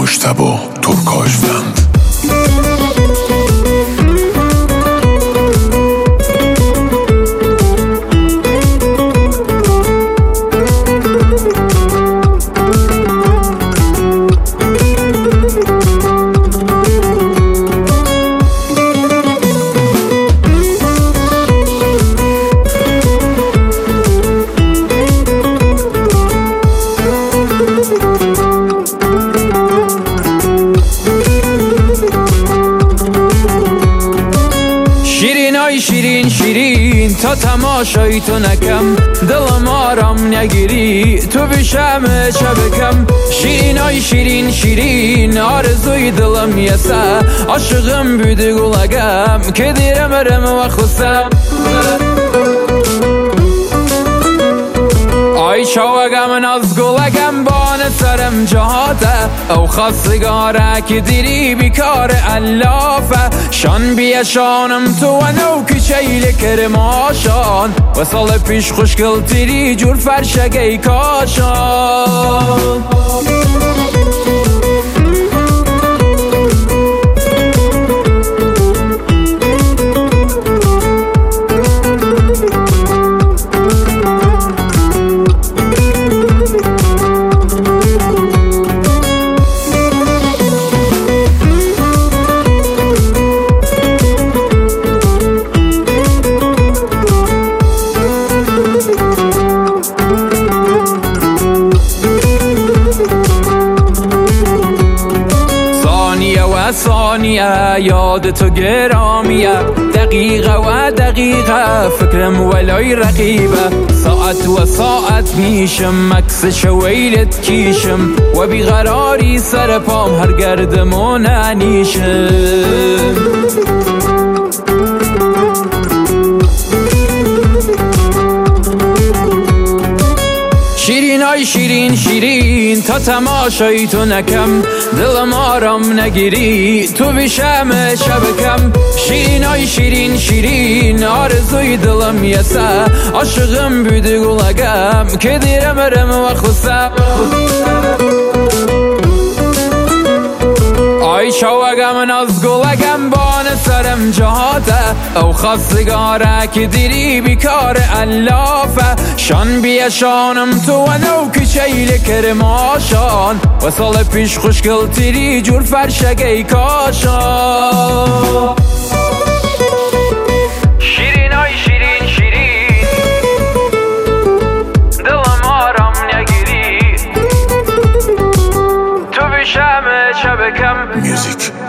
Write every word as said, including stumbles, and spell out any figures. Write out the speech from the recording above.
مجتبی ترکاژوند. شیرین شیرین تا تماشای تو نکم، دلم آرام نگیری تو بشم شبکم. شیرین ای شیرین شیرین آرزوی دلم یسه، عاشقم بودی گلگم که دیرم رم و خسم. ای شوگم ناز گلگم بان سرم جهاته، او خواستگاره که دیری بیکار علافه. شان بیشانم تو و نو کچیل کرماشان، و سال پیش خوشگل تیری جور فرشگی کاشان. ثانیه یاد تو گرامیه، دقیقه و دقیقه فکرم ولای رقیبه. ساعت و ساعت میشم عکس شویلت کیشم، و بیقراری سر پام هر گردمون انیشم. شیرین ای شیرین شیرین تا تماشای تو نکم، دلم آرام نگیری تو بشم شبکم. شیرین ای شیرین شیرین آرزوی دلم یسه، عاشقم بودی گلگم که دیرم رم و خسم. ای شوگم ناز گلگم بان سرم جهاته، او خواستگاره که دیری بیکار علافه. شان بیشانم تو و نو کچیل کرماشان، و سال پیش خوشگل تیری جور فرشگی کاشان. شیرین ای شیرین شیرین دلم آرام نگیری تو بشم شبکم. میوزیک